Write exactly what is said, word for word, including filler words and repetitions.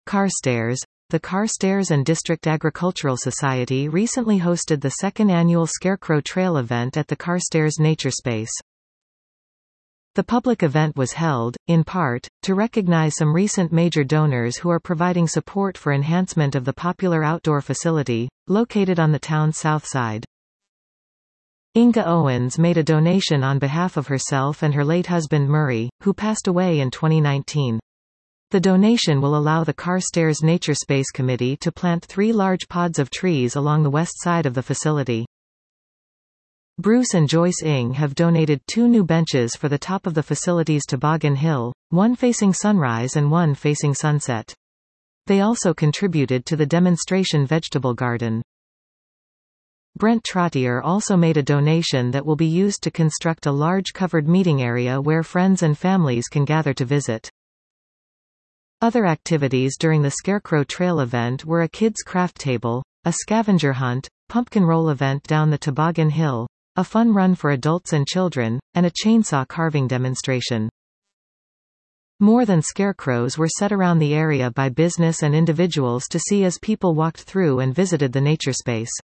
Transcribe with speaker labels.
Speaker 1: Carstairs. The Carstairs and District Agricultural Society recently hosted the second annual Scarecrow Trail event at the Carstairs Nature Space. The public event was held, in part, to recognize some recent major donors who are providing support for enhancement of the popular outdoor facility, located on the town's south side. Inga Owens made a donation on behalf of herself and her late husband Murray, who passed away in twenty nineteen. The donation will allow the Carstairs Nature Space Committee to plant three large pods of trees along the west side of the facility. Bruce and Joyce Ng have donated two new benches for the top of the facility's toboggan hill, one facing sunrise and one facing sunset. They also contributed to the demonstration vegetable garden. Brent Trottier also made a donation that will be used to construct a large covered meeting area where friends and families can gather to visit. Other activities during the Scarecrow Trail event were a kids' craft table, a scavenger hunt, pumpkin roll event down the toboggan hill, a fun run for adults and children, and a chainsaw carving demonstration. More than scarecrows were set around the area by business and individuals to see as people walked through and visited the nature space.